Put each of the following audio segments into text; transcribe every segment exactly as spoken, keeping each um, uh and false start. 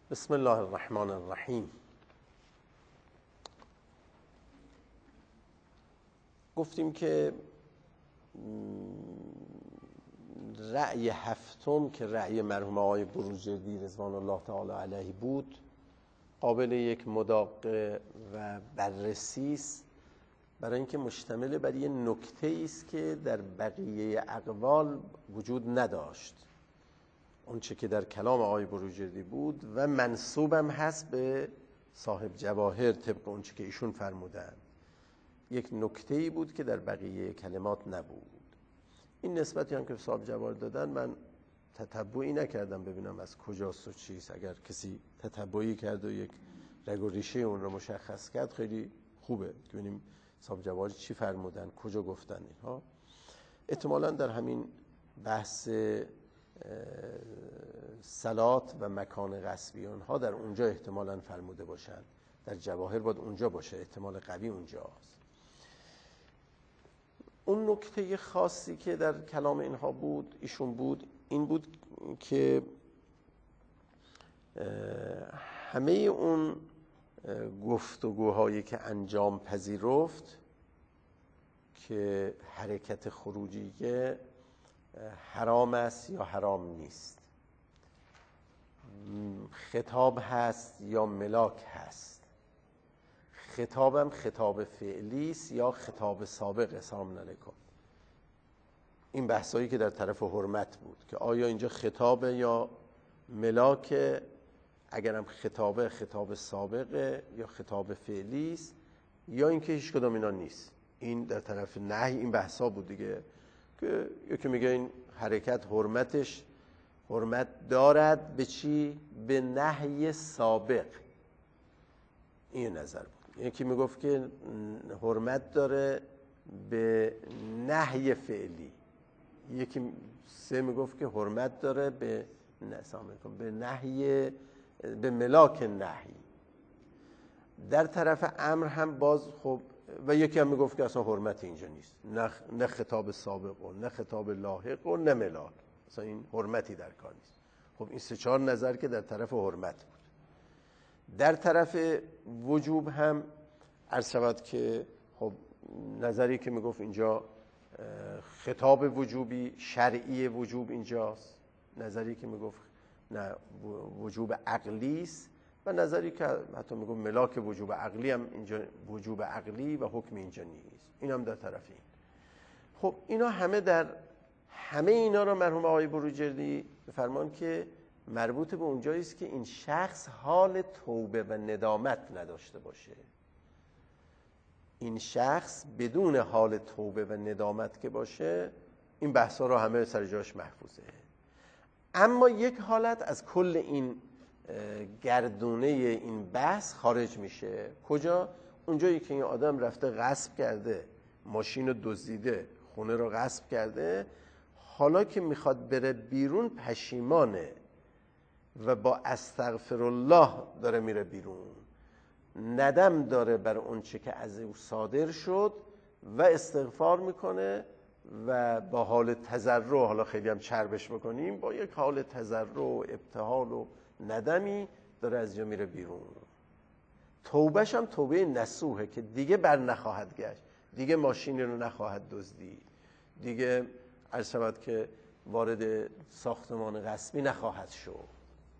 بسم الله الرحمن الرحیم. گفتیم که رأی هفتم که رأی مرحوم آقای بروجردی رضوان الله تعالی علیه بود قابل یک مداقه و بررسی است، برای اینکه مشتمل بر یک نکته است که در بقیه اقوال وجود نداشت، اون چه که در کلام آقای بروجردی بود و منسوبم هست به صاحب جواهر طبق اون چه که ایشون فرمودن. یک نکته‌ای بود که در بقیه کلمات نبود. این نسبتی هم که صاحب جواهر دادن من تتبعی نکردم ببینم از کجاست و چیست. اگر کسی تتبعی کرد و یک رگ و ریشه اون رو مشخص کرد خیلی خوبه، ببینیم صاحب جواهر چی فرمودن، کجا گفتن اینها. احتمالاً در همین بحث صلات و مکان غصبیان ها در اونجا احتمالاً فرموده باشن، در جواهر باید اونجا باشه، احتمال قوی اونجاست. اون نکته خاصی که در کلام اینها بود ایشون بود این بود که همه اون گفتگوهایی که انجام پذیرفت که حرکت خروجیه حرام است یا حرام نیست، خطاب هست یا ملاک هست، خطابم خطاب فعلی است یا خطاب سابق، سلام علیکم. این بحثایی که در طرف حرمت بود که آیا اینجا خطابه یا ملاک، اگرم خطابه خطاب سابقه یا خطاب فعلی است یا اینکه هیچ کدام اینا نیست. این در طرف نهی این بحثا بود دیگه، که یکی میگه این حرکت حرمتش حرمت دارد به چی؟ به نهی سابق. این نظر بود. یکی میگفت که حرمت داره به نهی فعلی، یکی سه میگفت که حرمت داره به نسام به نهی به ملاک نهی. در طرف امر هم باز خب، و یکی هم میگفت که اصلا حرمت اینجا نیست، نه نه خطاب سابق و نه خطاب لاحق و نه ملاک، اصلا این حرمتی در کار نیست. خب این سه چهار نظر که در طرف حرمت بود. در طرف وجوب هم عرض شود که خب نظری که میگفت اینجا خطاب وجوبی شرعی وجوب اینجاست، نظری که میگفت نه وجوب عقلی است، و نظری که حتی میگم ملاک وجوب عقلی هم اینجا وجوب عقلی و حکم اینجا نیست. این هم در طرف این. خب اینا همه در همه اینا رو مرحوم آقای بروجردی فرمان که مربوط به اونجایی است که این شخص حال توبه و ندامت نداشته باشه. این شخص بدون حال توبه و ندامت که باشه این بحثا رو همه سر جاش محفوظه. اما یک حالت از کل این گردونه این بحث خارج میشه. کجا؟ اونجایی که این آدم رفته غصب کرده، ماشین رو دزدیده، خونه رو غصب کرده، حالا که میخواد بره بیرون پشیمانه و با استغفر الله داره میره بیرون، ندم داره بر اون چه که از او صادر شد و استغفار میکنه و با حال تضرع، حالا خیلی هم چربش بکنیم، با یک حال تضرع و ابتهال و ندمی داره از جا میره بیرون. توبهش هم توبه نصوحه که دیگه بر نخواهد گشت، دیگه ماشینی رو نخواهد دزدید، دیگه عرض شود که وارد ساختمان غصبی نخواهد شد.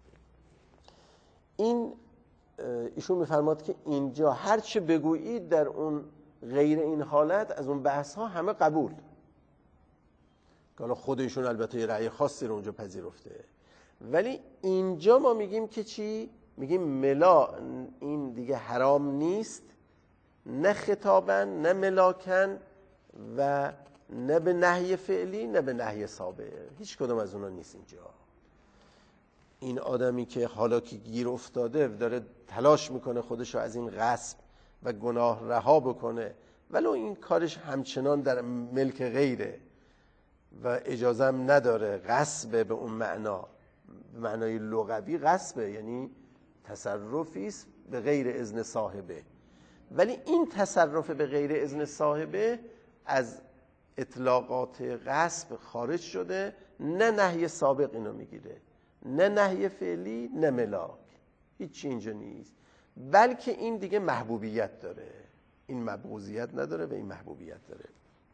این ایشون میفرماد که اینجا هر چه بگویید در اون غیر این حالت از اون بحث ها همه قبول، که حالا خود ایشون البته یه رأی خاصی رو اونجا پذیرفته، ولی اینجا ما میگیم که چی؟ میگیم ملا این دیگه حرام نیست، نه خطابن نه ملاکن و نه به نهی فعلی نه به نهی سابق، هیچ کدوم از اونا نیست اینجا. این آدمی که حالا که گیر افتاده داره تلاش میکنه خودش رو از این غصب و گناه رها بکنه، ولو این کارش همچنان در ملک غیره و اجازه هم نداره، غصب به اون معنا، به معنای لغوی غصبه، یعنی تصرفی است به غیر اذن صاحبه، ولی این تصرف به غیر اذن صاحبه از اطلاقات غصب خارج شده، نه نهی سابق اینو میگیره، نه نهی فعلی نه ملاک. هیچی اینجا نیست، بلکه این دیگه محبوبیت داره، این مبغوضیت نداره و این محبوبیت داره.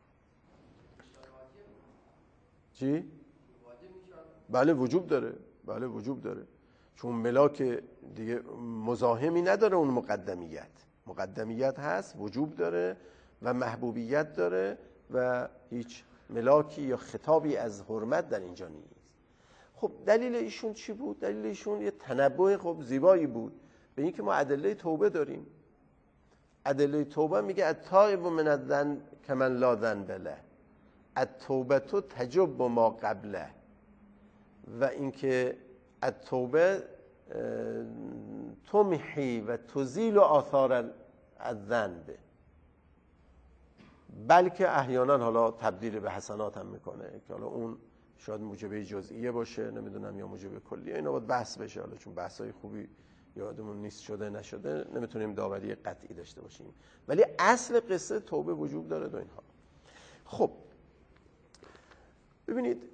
چی؟ بله وجوب داره، بله وجوب داره، چون ملاک دیگه مزاحمی نداره، اون مقدمیت مقدمیت هست، وجوب داره و محبوبیت داره و هیچ ملاکی یا خطابی از حرمت در اینجا نیست. خب دلیل ایشون چی بود؟ دلیل ایشون یه تنبؤ خب زیبایی بود به این که ما ادله توبه داریم. ادله توبه میگه التائب من الذنب کمن لا ذنب له، التوبه تجب ما قبله، و اینکه التوبه تمحی و تزیل آثار الذنب، بلکه احیانا حالا تبدیل به حسنات هم میکنه که حالا اون شاید موجبه جزئیه باشه، نمیدونم، یا موجبه کلیه، اینا باید بحث بشه، حالا چون بحثای خوبی یادمون نیست شده نشده نمیتونیم داوری قطعی داشته باشیم، ولی اصل قصه توبه وجوب داره دو اینها. خب ببینید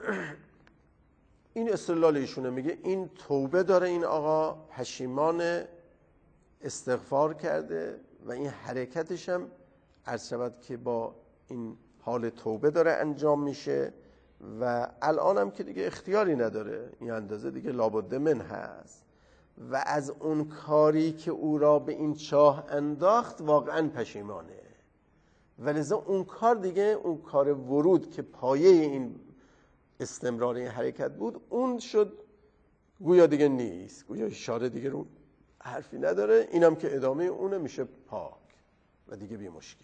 این استدلال ایشونه، میگه این توبه داره، این آقا پشیمان استغفار کرده و این حرکتش هم عرض شود که با این حال توبه داره انجام میشه و الان هم که دیگه اختیاری نداره، این اندازه دیگه لابد من هست و از اون کاری که او را به این چاه انداخت واقعا پشیمانه، ولذا اون کار دیگه، اون کار ورود که پایه این استمرار این حرکت بود، اون شد گویا دیگه نیست، گویا اشاره دیگه رو حرفی نداره، اینم که ادامه اونه میشه پاک و دیگه بی مشکل.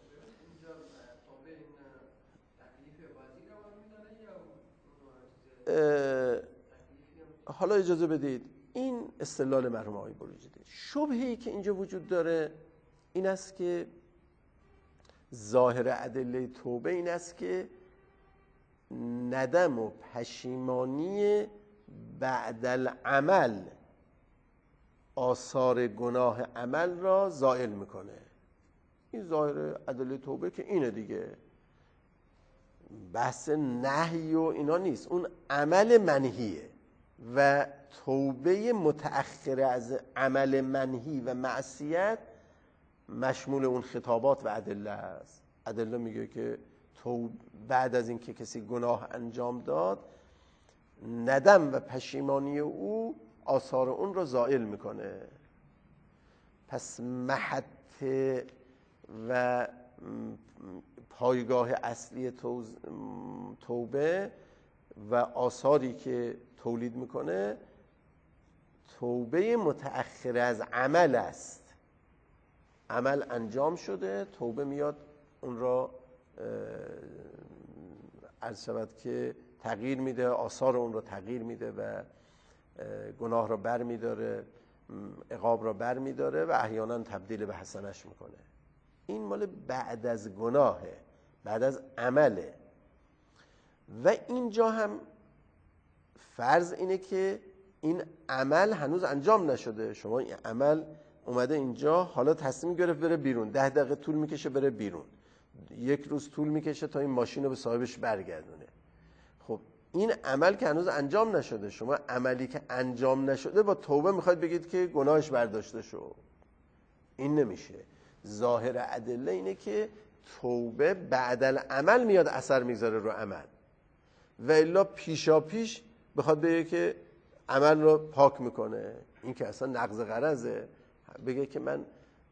حالا اجازه بدید این استدلال مرحوم آقای بروجردی، شبهه‌ای که اینجا وجود داره این است که ظاهر ادله توبه این است که ندم و پشیمانی بعد العمل آثار گناه عمل را زائل میکنه. این ظاهر ادله توبه که اینه دیگه، بحث نهی و اینا نیست، اون عمل منهیه و توبه متأخره از عمل منهی و معصیت مشمول اون خطابات و ادله است. ادله میگه که تو بعد از اینکه کسی گناه انجام داد، ندم و پشیمانی او آثار اون رو زائل میکنه. پس محط و پایگاه اصلی توبه و آثاری که تولید میکنه توبه متأخر از عمل است. عمل انجام شده، توبه میاد اون را عرض شود که تغییر میده، آثار اون رو تغییر میده و گناه را بر میداره، عقاب را بر میداره و احیانا تبدیل به حسنش میکنه. این مال بعد از گناهه، بعد از عمله. و اینجا هم فرض اینه که این عمل هنوز انجام نشده، شما این عمل اومده اینجا، حالا تصمیم گرفت بره بیرون، ده دقیقه طول میکشه بره بیرون، یک روز طول میکشه تا این ماشین رو به صاحبش برگردونه. خب این عمل که هنوز انجام نشده، شما عملی که انجام نشده با توبه میخواید بگید که گناهش برداشته شد، این نمیشه. ظاهر ادله اینه که توبه بعد العمل میاد اثر میذاره رو عمل، و الا پیشا پیش بخواد بگه که عمل رو پاک میکنه، این که اصلا نقض غرضه. بگه که من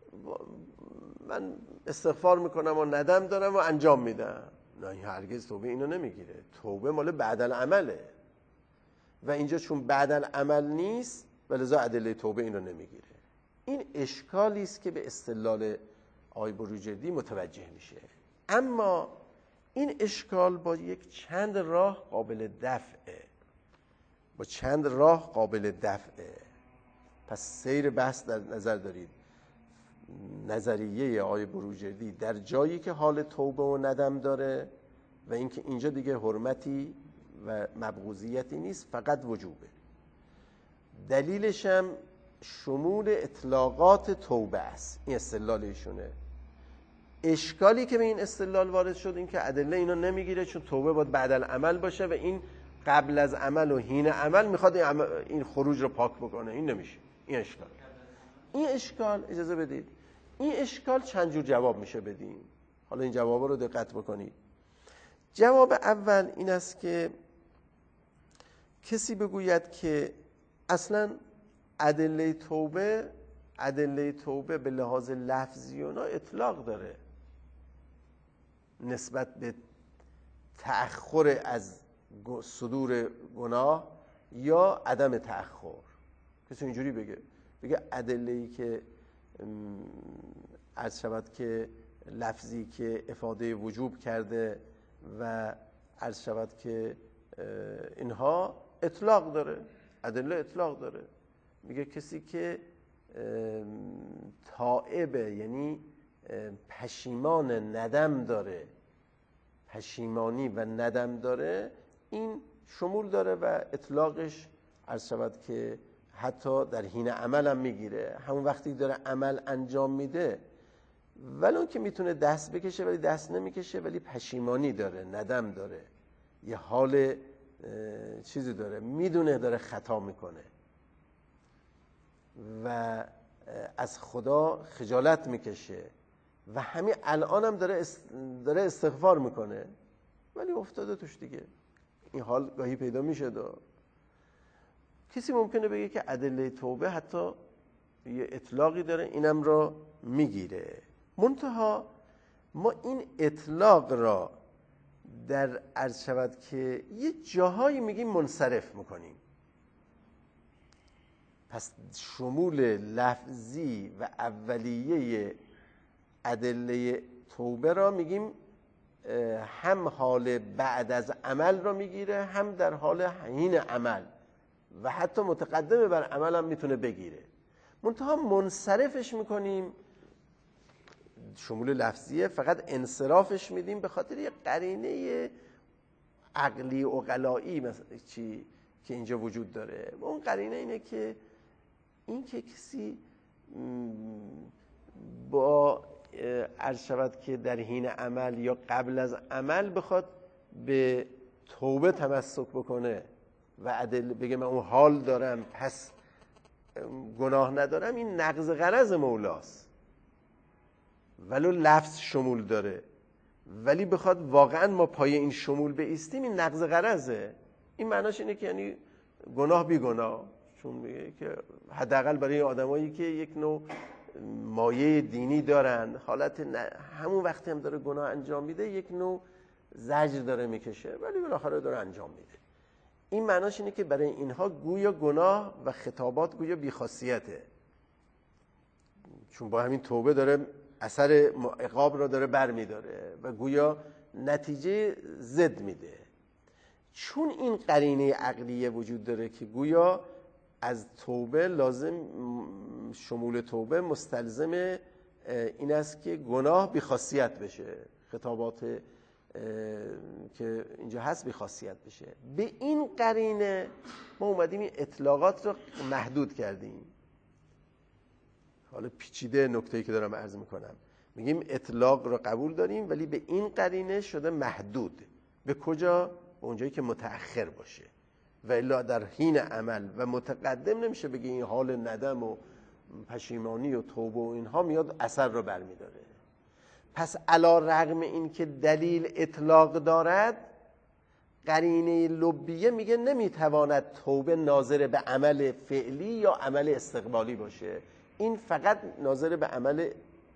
من استغفار میکنم و ندم دارم و انجام میدم، نه، این هرگز توبه اینو نمیگیره. توبه مال بعد العمله و اینجا چون بعد العمل نیست ولذا ادله توبه اینو نمیگیره. این اشکالی است که به استدلال آقای بروجردی متوجه میشه، اما این اشکال با یک چند راه قابل دفعه، با چند راه قابل دفعه. پس سیر بحث در نظر دارید. نظریه آقای بروجردی در جایی که حال توبه و ندم داره و اینکه اینجا دیگه حرمتی و مبغوضیتی نیست، فقط وجوبه. دلیلش هم شمول اطلاقات توبه است. این استدلال ایشونه. اشکالی که به این استدلال وارد شد این که ادله اینو نمیگیره، چون توبه باید بعد العمل باشه و این قبل از عمل و حین عمل میخواد این, عمل این خروج رو پاک بکنه. این نمیشه. این اشکال این اشکال اجازه بدید این اشکال چند جور جواب میشه بدیم. حالا این جوابا رو دقت بکنید. جواب اول این است که کسی بگوید که اصلا ادله توبه ادله توبه به لحاظ لفظی اونا اطلاق داره نسبت به تأخر از صدور گناه یا عدم تأخر. کسی اینجوری بگه بگه ادله‌ای که عرض شود که لفظی که افاده وجوب کرده و عرض شود که اینها اطلاق داره، ادله اطلاق داره. میگه کسی که تائبه یعنی پشیمان ندم داره، پشیمانی و ندم داره، این شمول داره و اطلاقش عرض شود که حتی در حین عمل هم میگیره. همون وقتی داره عمل انجام میده ولی اون که میتونه دست بکشه ولی دست نمیکشه ولی پشیمانی داره، ندم داره، یه حال چیزی داره، میدونه داره خطا میکنه و از خدا خجالت میکشه و همین الان هم داره داره استغفار میکنه ولی افتاده توش دیگه. این حال گاهی پیدا میشه. دا کسی ممکنه بگه که ادله توبه حتی یه اطلاقی داره، اینم را میگیره. منتها ما این اطلاق را در عرض شود که یه جاهایی میگیم منصرف میکنیم. پس شمول لفظی و اولیه ادله توبه را میگیم هم حال بعد از عمل را میگیره هم در حال حین عمل و حتی متقدم بر عمل هم میتونه بگیره. منتها منصرفش میکنیم، شمول لفظیه، فقط انصرافش میدیم به خاطر یه قرینه عقلی عقلایی مثلا چی که اینجا وجود داره. اون قرینه اینه که این که کسی با عرض شود که در حین عمل یا قبل از عمل بخواد به توبه تمسک بکنه و عدل بگه من اون حال دارم پس گناه ندارم، این نقض غرض مولاست ولو لفظ شمول داره، ولی بخواد واقعا ما پای این شمول بایستیم این نقض غرضه. این معناش اینه که یعنی گناه بی گناه، چون میگه که حداقل برای آدمایی که یک نوع مایه دینی دارن، حالت همون وقتی هم داره گناه انجام میده یک نوع زجر داره میکشه ولی بالاخره داره انجام میده. این معناش اینه که برای اینها گویا گناه و خطابات گویا بیخاصیته، چون با همین توبه داره اثر عقاب را داره بر میداره و گویا نتیجه ضد میده. چون این قرینه عقلیه وجود داره که گویا از توبه لازم شمول توبه مستلزم این است که گناه بیخاصیت بشه، خطابات که اینجا هست بیخاصیت بشه. به این قرینه ما اومدیم این اطلاقات رو محدود کردیم. حالا پیچیده نکته‌ای که دارم عرض میکنم، میگیم اطلاق رو قبول داریم ولی به این قرینه شده محدود. به کجا؟ به اونجایی که متأخر باشه و الا در حین عمل و متقدم نمیشه بگی این حال ندم و پشیمانی و توبه و اینها میاد اثر رو برمیداره. پس علی رغم این که دلیل اطلاق دارد، قرینه لبیه میگه نمیتواند توبه ناظر به عمل فعلی یا عمل استقبالی باشه، این فقط ناظر به عمل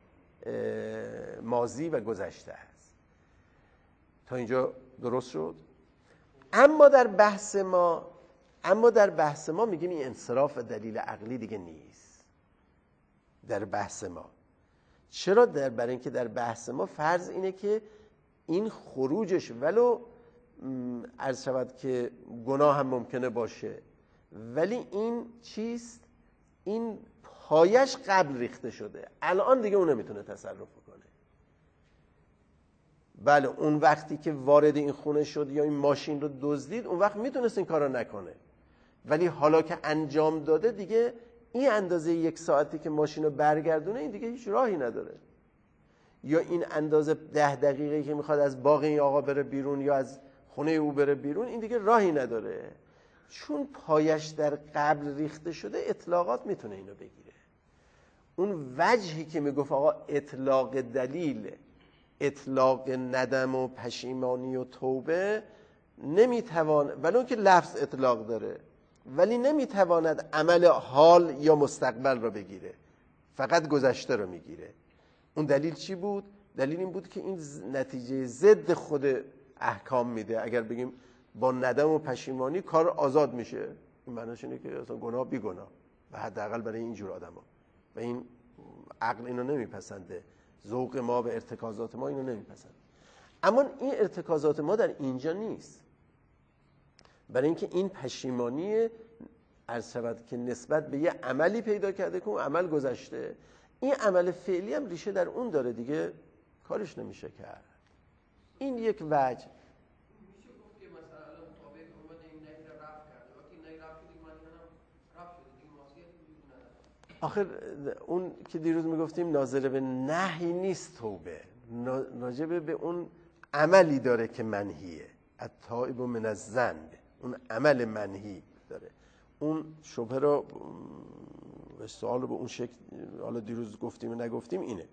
ماضی و گذشته است. تا اینجا درست شد؟ اما در بحث ما اما در بحث ما میگیم این انصراف دلیل عقلی دیگه نیست در بحث ما. چرا؟ در برای اینکه در بحث ما فرض اینه که این خروجش ولو عرض شود که گناه هم ممکنه باشه ولی این چیست؟ این پایش قبل ریخته شده، الان دیگه اون نمیتونه تصرف کنه. بله اون وقتی که وارد این خونه شد یا این ماشین رو دزدید اون وقت میتونست این کار رو نکنه، ولی حالا که انجام داده دیگه این اندازه یک ساعتی که ماشین رو برگردونه این دیگه هیچ راهی نداره، یا این اندازه ده دقیقه‌ای که میخواد از باغ این آقا بره بیرون یا از خونه او بره بیرون این دیگه راهی نداره. چون پایش در قبل ریخته شده اطلاقات میتونه اینو بگیره. اون وجهی که میگفت آقا اطلاق دلیل، اطلاق ندم و پشیمانی و توبه نمیتوان، ولی اون که لفظ اطلاق داره ولی نمیتواند عمل حال یا مستقبل رو بگیره، فقط گذشته رو میگیره. اون دلیل چی بود؟ دلیل این بود که این نتیجه ضد خود احکام میده. اگر بگیم با ندم و پشیمانی کار آزاد میشه، این معنیش اینه که اصلا گناه بی گناه، و حداقل برای اینجور آدما. و این عقل اینو نمیپسنده، ذوق ما و ارتکازات ما اینو نمیپسنده. اما این ارتکازات ما در اینجا نیست، برای اینکه این پشیمانی عرض شود که نسبت به یه عملی پیدا کرده که اون عمل گذشته، این عمل فعلی هم ریشه در اون داره دیگه، کارش نمیشه کرد. این یک وجه. میشه گفت که مثلا الان توبه که اومده این نهی رو رفع کرده، وقتی نهی رفع شده دیگه معنی هم رفع شده دیگه، معصیتی وجود نداره. آخر اون که دیروز میگفتیم ناظر به نهی نیست توبه، ناظر به اون عملی داره که منهیه. التائب من الذنب، اون عمل منهی داره. اون شبهه رو به سوال رو به اون شکل حالا دیروز گفتیم و نگفتیم اینه.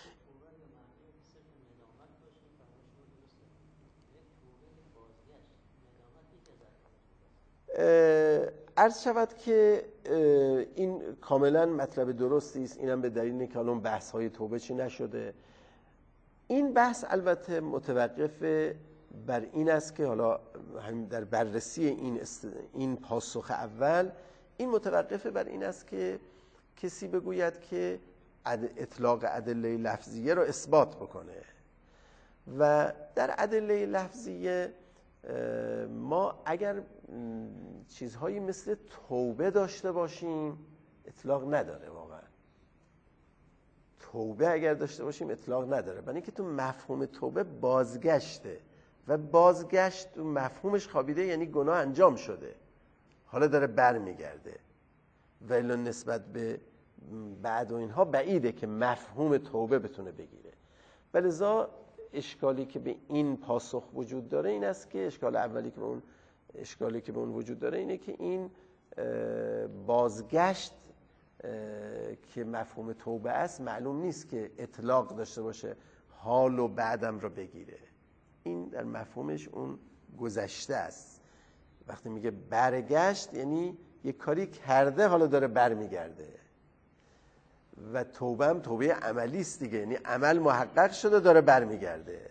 عرض شود که این کاملا مطلب درستی است. اینم به دلیل اینکه الان بحث های توبه چی نشده. این بحث البته متوقف بر این است که حالا همین در بررسی این است... این پاسخ اول، این متوقف بر این است که کسی بگوید که اطلاق ادله لفظیه رو اثبات بکنه. و در ادله لفظیه ما اگر چیزهایی مثل توبه داشته باشیم اطلاق نداره. واقعا توبه اگر داشته باشیم اطلاق نداره، برای اینکه تو مفهوم توبه بازگشته و بازگشت تو مفهومش خوابیده، یعنی گناه انجام شده حالا داره بر میگرده. ولی نسبت به بعد و اینها بعیده که مفهوم توبه بتونه بگیره. ولذا اشکالی که به این پاسخ وجود داره این است که اشکال اولی که به اون اشکالی که به اون وجود داره اینه که این بازگشت که مفهوم توبه است معلوم نیست که اطلاق داشته باشه حال و بعدم رو بگیره. این در مفهومش اون گذشته است. وقتی میگه برگشت یعنی یک کاری کرده حالا داره برمیگرده. و توبه هم توبه عملی است دیگه، یعنی عمل محقق شده داره برمیگرده.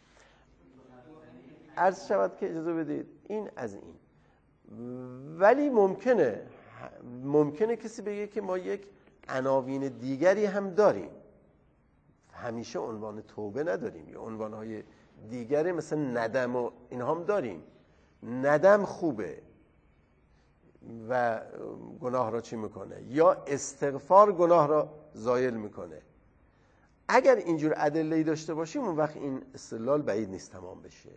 عرض شود که اجازه بدید این از این. ولی ممکنه ممکنه کسی بگه که ما یک عناوین دیگری هم داریم، همیشه عنوان توبه نداریم، یا عنوانهای دیگری مثل ندم و اینها هم داریم. ندم خوبه و گناه را چی میکنه، یا استغفار گناه را زایل میکنه. اگر اینجور ادله‌ای داشته باشیم اون وقت این استدلال بعید نیست تمام بشه.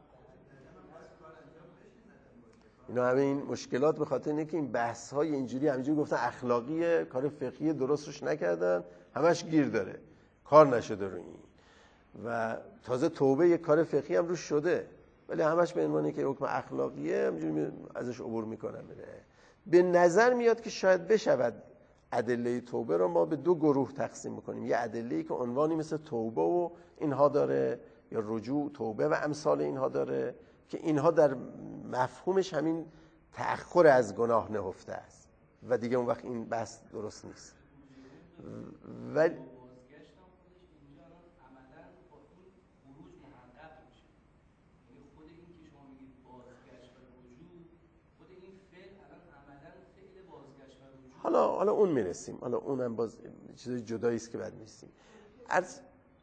اینا همه این مشکلات به خاطر اینه که این بحث های اینجوری همینجوری گفتن اخلاقیه، کار فقهی درست روش نکردن، همش گیر داره، کار نشده رو این. و تازه توبه یک کار فقهی هم روش شده، ولی همش به عنوانی که حکم اخلاقیه همینجوری ازش عبور میکنن. به نظر میاد که شاید بشود ادله توبه رو ما به دو گروه تقسیم میکنیم. یه ادله‌ای که عنوانی مثل توبه و اینها داره، یا رجوع، توبه و امثال اینها داره، که اینها در مفهومش همین تأخر از گناه نهفته است و دیگه اون وقت این بحث درست نیست. ولی حالا حالا اون میرسیم، حالا اونم باز چیز جدایی است که بعد میرسیم. از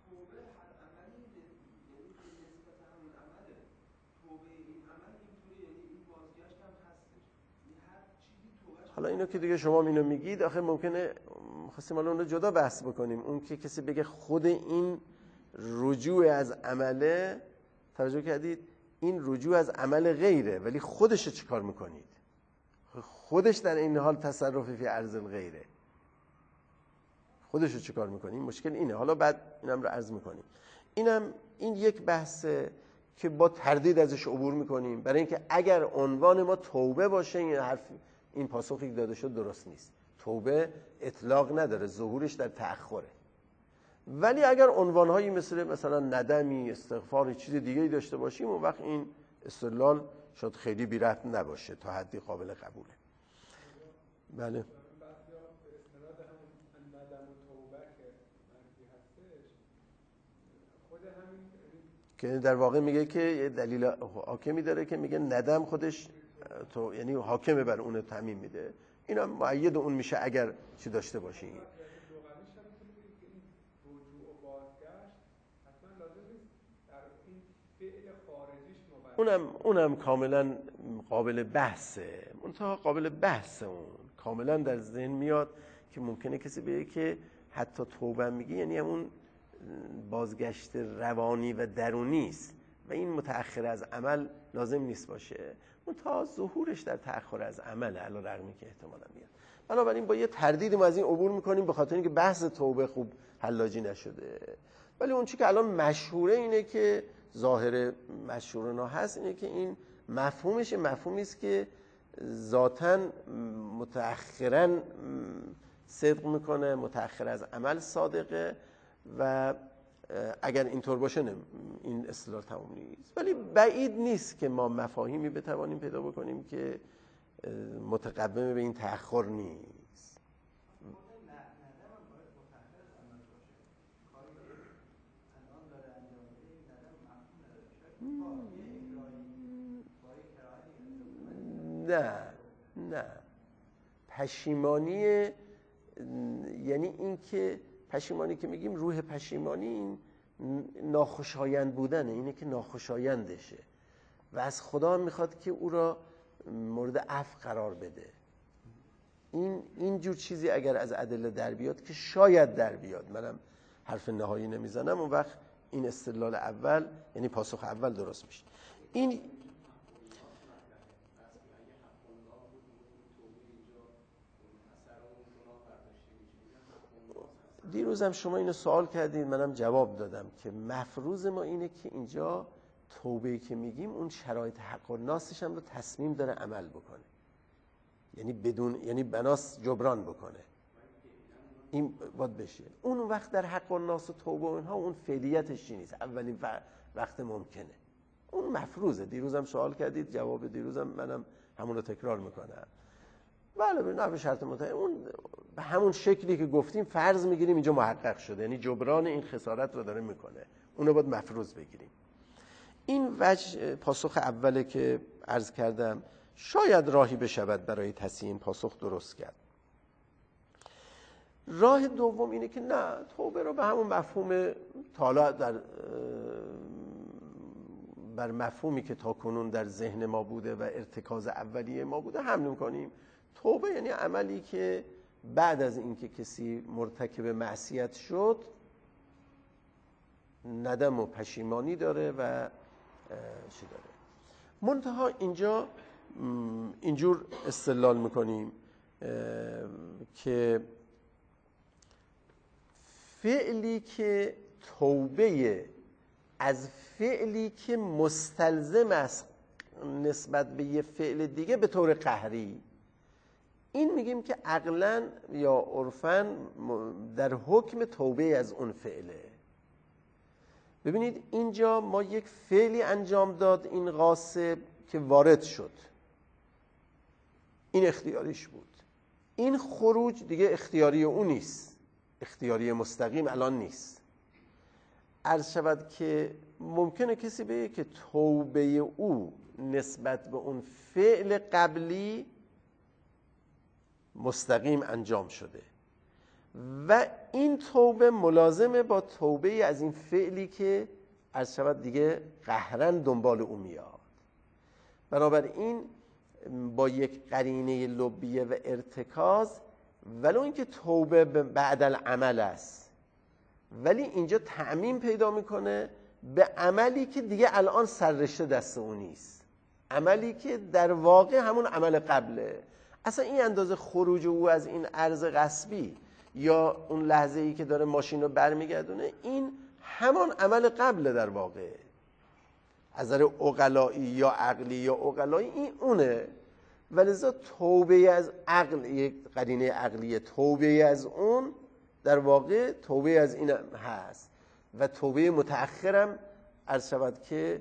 حالا اینو که دیگه شما اینو میگید، آخه ممکنه خواستیم حالا اون رو جدا بحث بکنیم. اون که کسی بگه خود این رجوع از عمله، توجه کردید این رجوع از عمل غیره، ولی خودش رو چیکار میکنید؟ خودش در این حال تصرفی فی ارض الغیره، خودش رو چیکار میکنید؟ مشکل اینه. حالا بعد اینم رو عرض میکنیم. اینم این یک بحثه که با تردید ازش عبور میکنیم، برای اینکه اگر عنوان ما توبه باشه این حرف این پاسخی که داده شد درست نیست. توبه اطلاق نداره، ظهورش در تأخره. ولی اگر عنوانهایی مثل مثلا ندمی، استغفار، چیز دیگه‌ای داشته باشیم اون وقت این استدلال شاید خیلی بی ربط نباشه، تا حدی قابل قبوله. بله. که در واقع میگه که یه دلیل حاکمی داره که میگه ندم خودش تو یعنی حاکمه بر اون تعمیم میده، اینا مؤید اون میشه اگر چی داشته باشی. اونم اونم کاملا قابل بحثه، منتها قابل بحثه، اون کاملا در ذهن میاد که ممکنه کسی بگه که حتی توبه میگه یعنی همون بازگشت روانی و درونی است و این متأخر از عمل لازم نیست باشه، منتها ظهورش در تأخر از عمله، علی رغمی که احتمالا میاد. بنابراین با یه تردیدی ما از این عبور میکنیم به خاطر اینکه بحث توبه خوب حلاجی نشده. ولی اون چی که الان مشهوره اینه که ظاهر مشهورنا هست اینه که این مفهومش مفهومی است که ذاتاً متأخراً صدق میکنه، متأخر از عمل صادقه و اگر اینطور باشه نه این اصطلاح تمام نیست. ولی بعید نیست که ما مفاهیمی بتوانیم پیدا بکنیم که متقدم به این تأخر نیست. نه نه پشیمانی یعنی این که پشیمانی که میگیم روح پشیمانی این ناخوشایند بودنه، اینه که ناخوشایندشه و از خدا میخواد که او را مورد عفو قرار بده. این این جور چیزی اگر از ادله در بیاد که شاید در بیاد، منم حرف نهایی نمیزنم، اون وقت این استدلال اول یعنی پاسخ اول درست میشه. این دیروزم شما اینو سوال کردید منم جواب دادم که مفروض ما اینه که اینجا توبه‌ای که میگیم اون شرایط حق الناسش هم رو تصمیم داره عمل بکنه، یعنی بدون یعنی بناس جبران بکنه، این باید بشه. اون وقت در حق الناس و توبه و اینها اون فعلیتش نیست، اولین وقت ممکنه، اون مفروضه. دیروزم سوال کردید، جواب دیروزم منم همون رو تکرار میکنم. بله به نحو شرط متعین اون به همون شکلی که گفتیم فرض میگیریم اینجا محقق شده، یعنی جبران این خسارت رو داره میکنه، اونو باید مفروض بگیریم. این وجه پاسخ اوله که عرض کردم، شاید راهی بشود برای تصحیح پاسخ درست کرد. راه دوم اینه که نه، توبه رو به همون مفهوم تالا در بر مفهومی که تاکنون در ذهن ما بوده و ارتکاز اولیه ما بوده حمل کنیم. توبه یعنی عملی که بعد از اینکه کسی مرتکب معصیت شد ندم و پشیمانی داره و چی داره. منتها اینجا اینجور استدلال میکنیم که فعلی که توبه از فعلی که مستلزم است نسبت به یه فعل دیگه به طور قهری، این میگیم که عقلاً یا عرفاً در حکم توبه از اون فعله. ببینید اینجا ما یک فعلی انجام داد این غاصب که وارد شد، این اختیاریش بود، این خروج دیگه اختیاری اون نیست، اختیاری مستقیم الان نیست. عرض شود که ممکنه کسی بگه که توبه او نسبت به اون فعل قبلی مستقیم انجام شده و این توبه ملازمه با توبه از این فعلی که عرض شود دیگه قهرن دنبال او میاد. بنابراین با یک قرینه لبیه و ارتکاز، ولو اینکه توبه بعد العمل است، ولی اینجا تعمیم پیدا میکنه به عملی که دیگه الان سررشته دست اون نیست، عملی که در واقع همون عمل قبله. اصلا این اندازه خروج او از این ارض غصبی یا اون لحظه ای که داره ماشین رو برمیگردونه، این همان عمل قبله در واقع. از نظر عقلایی یا عقلی یا عقلایی این اونه، ولذا توبه از عقل یک قرینه عقلیه، توبه از اون در واقع توبه از این هست و توبه متأخرم عرض شود که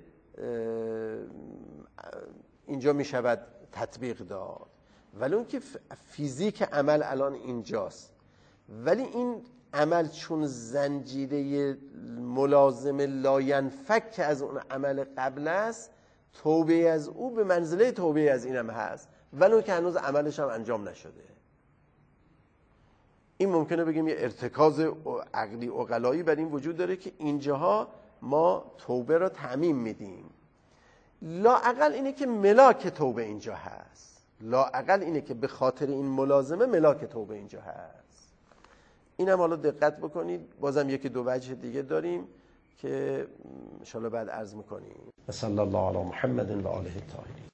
اینجا می شود تطبیق داد. ولی اون که فیزیک عمل الان اینجاست، ولی این عمل چون زنجیره ملازم لاینفک که از اون عمل قبل است، توبه از او به منزله توبه از اینم هست، ولی اون که هنوز عملش هم انجام نشده. این ممکنه بگیم یه ارتکاز عقلی عقلایی بر این وجود داره که اینجاها ما توبه را تعمیم میدیم. لااقل اینه که ملاک توبه اینجا هست، لااقل اینه که به خاطر این ملازمه ملاک توبه اینجا هست. اینم حالا دقت بکنید، بازم یکی دو وجه دیگه داریم که ان شاءالله بعد عرض میکنیم. صلی الله علی محمد و آله الطاهرین.